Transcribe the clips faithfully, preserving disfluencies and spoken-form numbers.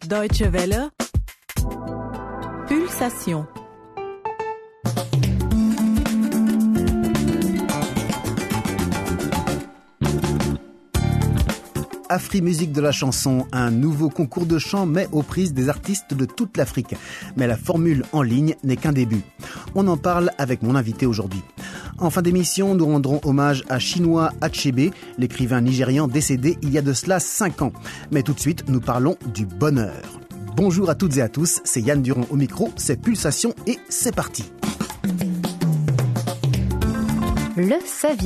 Deutsche Welle, Pulsation. Afrimusique de la chanson, un nouveau concours de chant met aux prises des artistes de toute l'Afrique. Mais la formule en ligne n'est qu'un début. On en parle avec mon invité aujourd'hui. En fin d'émission, nous rendrons hommage à Chinua Achebe, l'écrivain nigérian décédé il y a de cela cinq ans. Mais tout de suite, nous parlons du bonheur. Bonjour à toutes et à tous, c'est Yann Durand au micro, c'est Pulsation et c'est parti. Le saviez-vous ?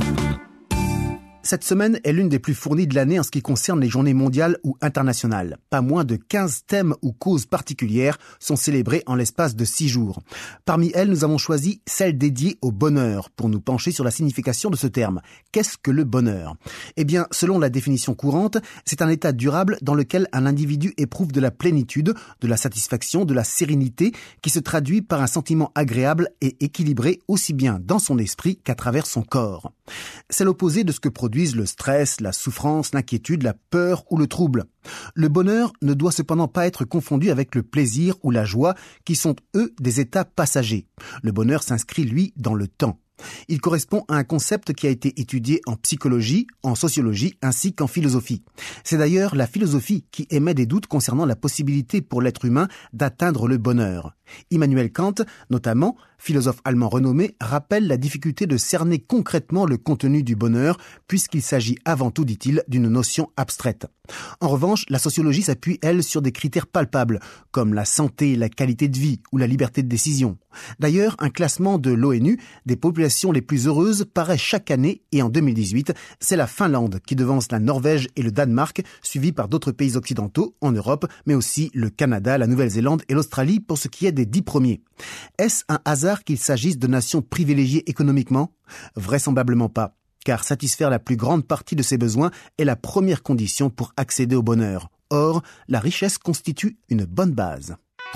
Cette semaine est l'une des plus fournies de l'année en ce qui concerne les journées mondiales ou internationales. Pas moins de quinze thèmes ou causes particulières sont célébrés en l'espace de six jours. Parmi elles, nous avons choisi celle dédiée au bonheur pour nous pencher sur la signification de ce terme. Qu'est-ce que le bonheur ? Eh bien, selon la définition courante, c'est un état durable dans lequel un individu éprouve de la plénitude, de la satisfaction, de la sérénité qui se traduit par un sentiment agréable et équilibré aussi bien dans son esprit qu'à travers son corps. C'est l'opposé de ce que produisent le stress, la souffrance, l'inquiétude, la peur ou le trouble. Le bonheur ne doit cependant pas être confondu avec le plaisir ou la joie qui sont, eux, des états passagers. Le bonheur s'inscrit, lui, dans le temps. Il correspond à un concept qui a été étudié en psychologie, en sociologie ainsi qu'en philosophie. C'est d'ailleurs la philosophie qui émet des doutes concernant la possibilité pour l'être humain d'atteindre le bonheur. Immanuel Kant, notamment, philosophe allemand renommé, rappelle la difficulté de cerner concrètement le contenu du bonheur puisqu'il s'agit avant tout, dit-il, d'une notion abstraite. En revanche, la sociologie s'appuie, elle, sur des critères palpables, comme la santé, la qualité de vie ou la liberté de décision. D'ailleurs, un classement de l'ONU des populations les plus heureuses paraît chaque année et en deux mille dix-huit, c'est la Finlande qui devance la Norvège et le Danemark, suivi par d'autres pays occidentaux en Europe, mais aussi le Canada, la Nouvelle-Zélande et l'Australie pour ce qui est des dix premiers. Est-ce un hasard qu'il s'agisse de nations privilégiées économiquement ? Vraisemblablement pas, car satisfaire la plus grande partie de ses besoins est la première condition pour accéder au bonheur. Or, la richesse constitue une bonne base.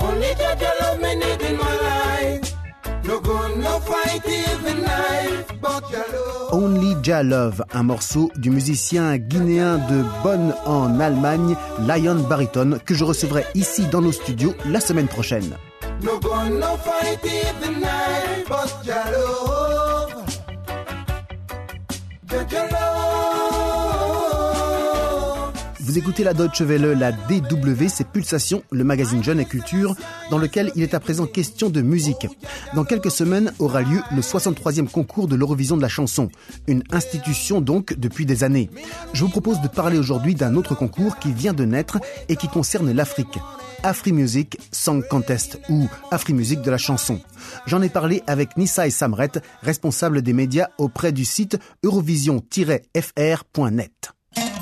Only Jah Love, un morceau du musicien guinéen de Bonn en Allemagne, Lion Bariton, que je recevrai ici dans nos studios la semaine prochaine. No gun, no fight even night, but Jah love, Jah love. Vous écoutez la Deutsche Welle, la D W, c'est Pulsation, le magazine Jeune et Culture, dans lequel il est à présent question de musique. Dans quelques semaines aura lieu le soixante-troisième concours de l'Eurovision de la chanson, une institution donc depuis des années. Je vous propose de parler aujourd'hui d'un autre concours qui vient de naître et qui concerne l'Afrique. Afrimusic Song Contest ou Afrimusique de la chanson. J'en ai parlé avec Nissaï Samret, responsable des médias auprès du site eurovision tiret f r point net.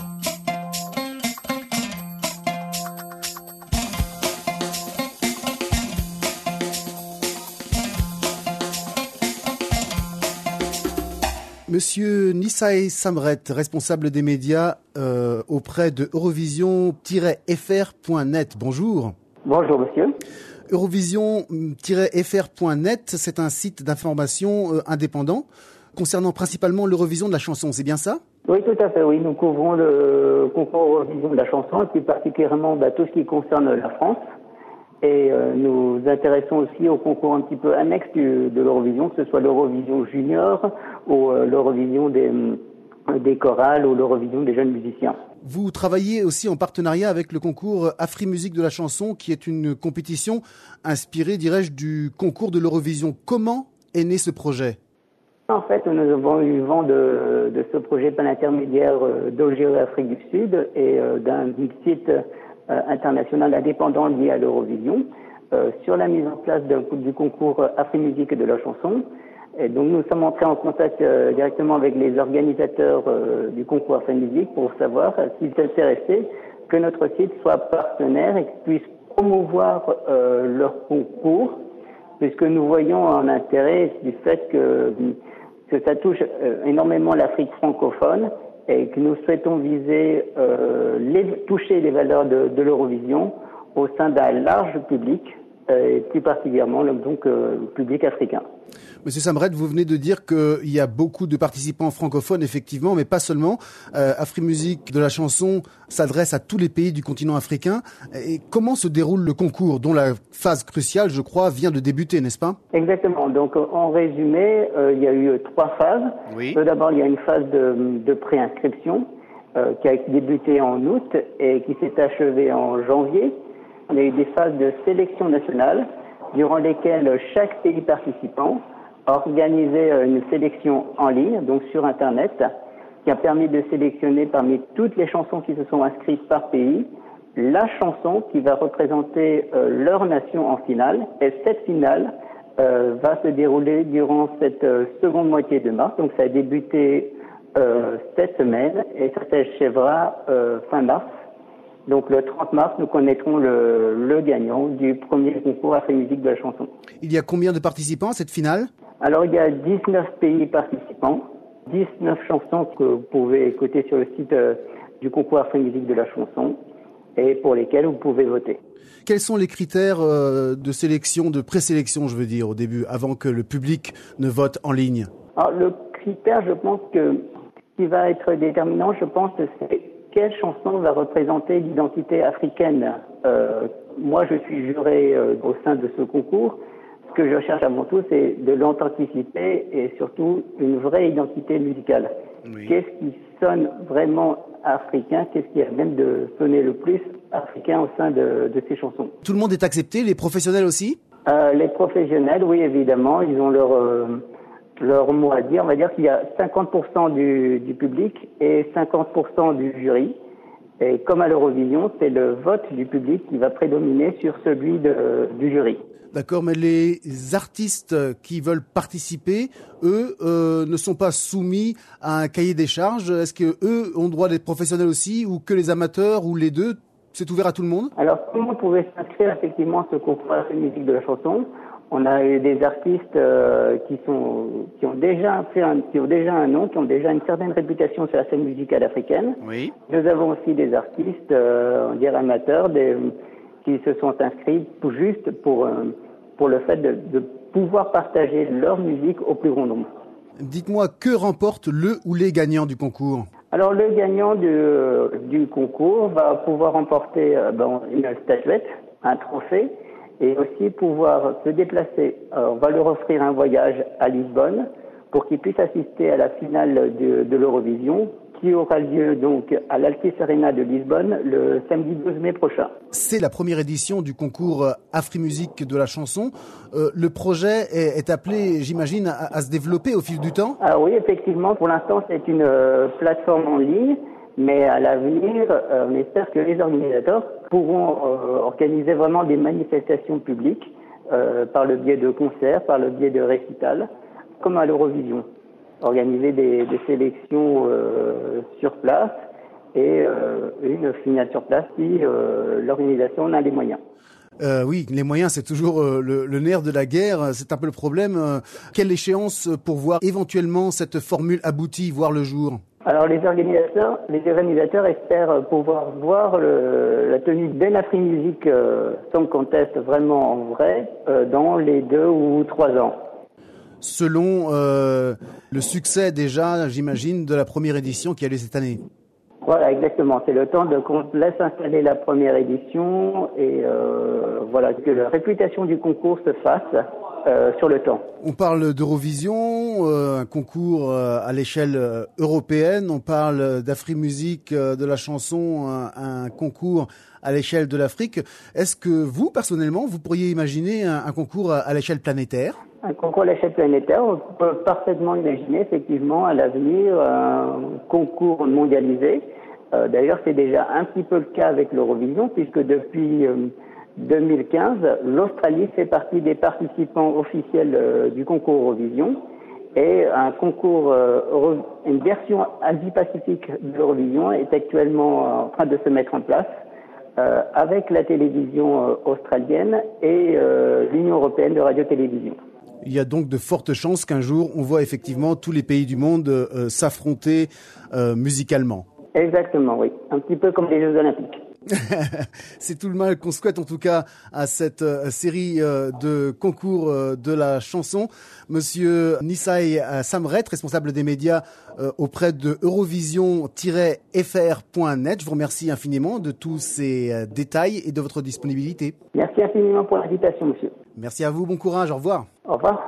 Monsieur Nissaï Samret, responsable des médias euh, auprès de eurovision tiret f r point net. Bonjour. Bonjour monsieur. eurovision tiret f r point net, c'est un site d'information euh, indépendant concernant principalement l'Eurovision de la chanson, c'est bien ça ? Oui, tout à fait, oui. Nous couvrons le concours Eurovision de la chanson et plus particulièrement bah, tout ce qui concerne la France. Et euh, nous intéressons aussi au concours un petit peu annexe du, de l'Eurovision, que ce soit l'Eurovision junior ou euh, l'Eurovision des, des chorales ou l'Eurovision des jeunes musiciens. Vous travaillez aussi en partenariat avec le concours Afrimusique de la chanson, qui est une compétition inspirée, dirais-je, du concours de l'Eurovision. Comment est né ce projet ? En fait, nous avons eu vent de, de ce projet par l'intermédiaire d'Algérie Afrique du Sud et euh, d'un site Euh, international indépendant lié à l'Eurovision euh, sur la mise en place d'un, du concours Afrimusique de la chanson. Et donc nous sommes entrés en contact euh, directement avec les organisateurs euh, du concours Afrimusique pour savoir euh, s'ils s'intéressaient que notre site soit partenaire et qu'ils puissent promouvoir euh, leur concours, puisque nous voyons un intérêt du fait que, que ça touche euh, énormément l'Afrique francophone et que nous souhaitons viser, euh, les, toucher les valeurs de, de l'Eurovision au sein d'un large public, euh, et plus particulièrement donc, euh, le public africain. Monsieur Samred, vous venez de dire qu'il y a beaucoup de participants francophones, effectivement, mais pas seulement. Euh, Afrimusique de la chanson s'adresse à tous les pays du continent africain. Et comment se déroule le concours, dont la phase cruciale, je crois, vient de débuter, n'est-ce pas? Exactement. Donc, en résumé, euh, il y a eu trois phases. Oui. Tout d'abord, il y a une phase de, de préinscription euh, qui a débuté en août et qui s'est achevée en janvier. Il y a eu des phases de sélection nationale, durant lesquelles chaque pays participant organisé une sélection en ligne, donc sur Internet, qui a permis de sélectionner parmi toutes les chansons qui se sont inscrites par pays, la chanson qui va représenter euh, leur nation en finale. Et cette finale euh, va se dérouler durant cette euh, seconde moitié de mars. Donc ça a débuté euh, cette semaine et ça s'achèvera euh, fin mars. Donc le trente mars, nous connaîtrons le, le gagnant du premier concours Afrimusique de la chanson. Il y a combien de participants à cette finale? Alors il y a dix-neuf pays participants, dix-neuf chansons que vous pouvez écouter sur le site euh, du concours Afrimusique de la chanson et pour lesquelles vous pouvez voter. Quels sont les critères euh, de sélection, de présélection, je veux dire, au début, avant que le public ne vote en ligne? Alors le critère, je pense que ce qui va être déterminant, je pense, c'est quelle chanson va représenter l'identité africaine. Euh, moi, je suis juré euh, au sein de ce concours. Ce que je recherche avant tout, c'est de l'authenticité et surtout une vraie identité musicale. Oui. Qu'est-ce qui sonne vraiment africain? Qu'est-ce qui a même de sonner le plus africain au sein de, de ces chansons? Tout le monde est accepté, les professionnels aussi? euh, Les professionnels, oui, évidemment, ils ont leur... Euh, leur mot à dire. On va dire qu'il y a cinquante pour cent du, du public et cinquante pour cent du jury. Et comme à l'Eurovision, c'est le vote du public qui va prédominer sur celui de, du jury. D'accord, mais les artistes qui veulent participer, eux, euh, ne sont pas soumis à un cahier des charges. Est-ce que eux ont droit d'être professionnels aussi, ou que les amateurs, ou les deux? C'est ouvert à tout le monde? Alors, tout le monde pouvait s'inscrire effectivement à ce concours Afrimusique de la chanson. On a eu des artistes euh, qui sont qui ont déjà fait un, qui ont déjà un nom, qui ont déjà une certaine réputation sur la scène musicale africaine. Oui. Nous avons aussi des artistes, euh, on dirait amateurs, des, qui se sont inscrits pour, juste pour euh, pour le fait de, de pouvoir partager leur musique au plus grand nombre. Dites-moi, que remporte le ou les gagnants du concours? Alors, le gagnant du, du concours va pouvoir remporter euh, bon, une statuette, un trophée, et aussi pouvoir se déplacer. Alors, on va leur offrir un voyage à Lisbonne pour qu'ils puissent assister à la finale de, de l'Eurovision, qui aura lieu donc à l'Altis Arena de Lisbonne le samedi douze mai prochain. C'est la première édition du concours Afrimusique de la chanson. Euh, le projet est, est appelé, j'imagine, à, à se développer au fil du temps? Ah oui, effectivement. Pour l'instant, c'est une euh, plateforme en ligne, mais à l'avenir, euh, on espère que les organisateurs pourront euh, organiser vraiment des manifestations publiques euh, par le biais de concerts, par le biais de récitals, comme à l'Eurovision. Organiser des, des sélections euh, sur place et euh, une finale sur place si euh, l'organisation en a les moyens. Euh, oui, les moyens, c'est toujours euh, le, le nerf de la guerre. C'est un peu le problème. Euh, quelle échéance pour voir éventuellement cette formule aboutie, voir le jour? Alors les organisateurs, les organisateurs espèrent pouvoir voir le, la tenue d'El Afrimusique euh, Song Contest vraiment en vrai euh, dans les deux ou trois ans. Selon euh, le succès déjà, j'imagine, de la première édition qui a lieu cette année. Voilà, exactement. C'est le temps de qu'on laisse installer la première édition et euh, voilà, que la réputation du concours se fasse euh, sur le temps. On parle d'Eurovision, euh, un concours euh, à l'échelle euh, européenne. On parle d'Afrimusique, euh, de la chanson, un, un concours à l'échelle de l'Afrique. Est-ce que vous, personnellement, vous pourriez imaginer un, un concours à, à l'échelle planétaire? Un concours à l'échelle planétaire, on peut parfaitement imaginer effectivement à l'avenir un concours mondialisé. Euh, d'ailleurs, c'est déjà un petit peu le cas avec l'Eurovision, puisque depuis euh, deux mille quinze, l'Australie fait partie des participants officiels euh, du concours Eurovision. Et un concours, euh, une version Asie-Pacifique de l'Eurovision est actuellement en train de se mettre en place euh, avec la télévision euh, australienne et euh, l'Union européenne de radio-télévision. Il y a donc de fortes chances qu'un jour, on voit effectivement tous les pays du monde euh, s'affronter euh, musicalement. Exactement, oui. Un petit peu comme les Jeux Olympiques. C'est tout le mal qu'on souhaite en tout cas à cette euh, série euh, de concours euh, de la chanson. Monsieur Nisai Samret, responsable des médias euh, auprès de Eurovision tiret F R point net. Je vous remercie infiniment de tous ces euh, détails et de votre disponibilité. Merci infiniment pour l'invitation, monsieur. Merci à vous, bon courage, au revoir. Au revoir.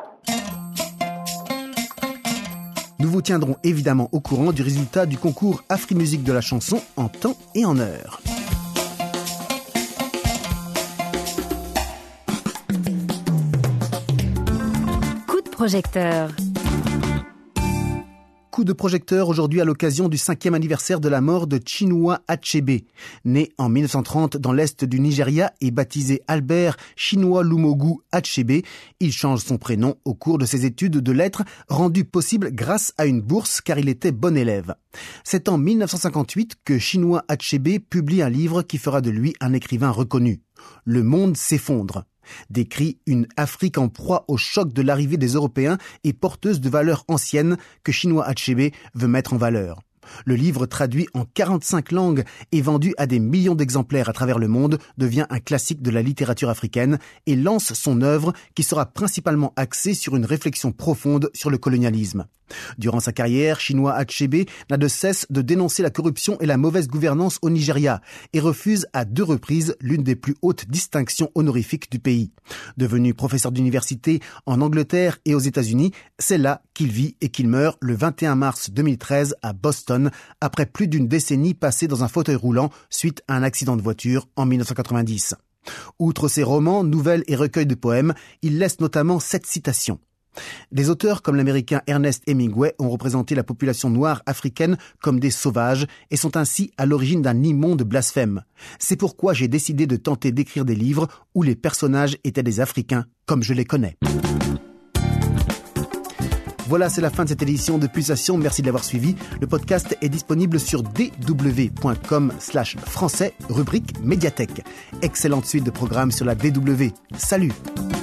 Nous vous tiendrons évidemment au courant du résultat du concours Afrimusique de la chanson en temps et en heure. Coup de projecteur. Coup de projecteur aujourd'hui à l'occasion du cinquième anniversaire de la mort de Chinua Achebe. Né en mille neuf cent trente dans l'est du Nigeria et baptisé Albert Chinua Lumogu Achebe, il change son prénom au cours de ses études de lettres rendues possibles grâce à une bourse car il était bon élève. C'est en mille neuf cent cinquante-huit que Chinua Achebe publie un livre qui fera de lui un écrivain reconnu. Le monde s'effondre décrit une Afrique en proie au choc de l'arrivée des Européens et porteuse de valeurs anciennes que Chinua Achebe veut mettre en valeur. Le livre, traduit en quarante-cinq langues et vendu à des millions d'exemplaires à travers le monde, devient un classique de la littérature africaine et lance son œuvre qui sera principalement axée sur une réflexion profonde sur le colonialisme. Durant sa carrière, Chinua Achebe n'a de cesse de dénoncer la corruption et la mauvaise gouvernance au Nigeria et refuse à deux reprises l'une des plus hautes distinctions honorifiques du pays. Devenu professeur d'université en Angleterre et aux États-Unis, c'est là qu'il vit et qu'il meurt le vingt et un mars deux mille treize à Boston, après plus d'une décennie passée dans un fauteuil roulant suite à un accident de voiture en mille neuf cent quatre-vingt-dix. Outre ses romans, nouvelles et recueils de poèmes, il laisse notamment cette citation. Des auteurs comme l'américain Ernest Hemingway ont représenté la population noire africaine comme des sauvages et sont ainsi à l'origine d'un immonde blasphème. C'est pourquoi j'ai décidé de tenter d'écrire des livres où les personnages étaient des Africains comme je les connais. Voilà, c'est la fin de cette édition de Pulsation. Merci de l'avoir suivi. Le podcast est disponible sur d w point com slash français, rubrique médiathèque. Excellente suite de programmes sur la D W. Salut!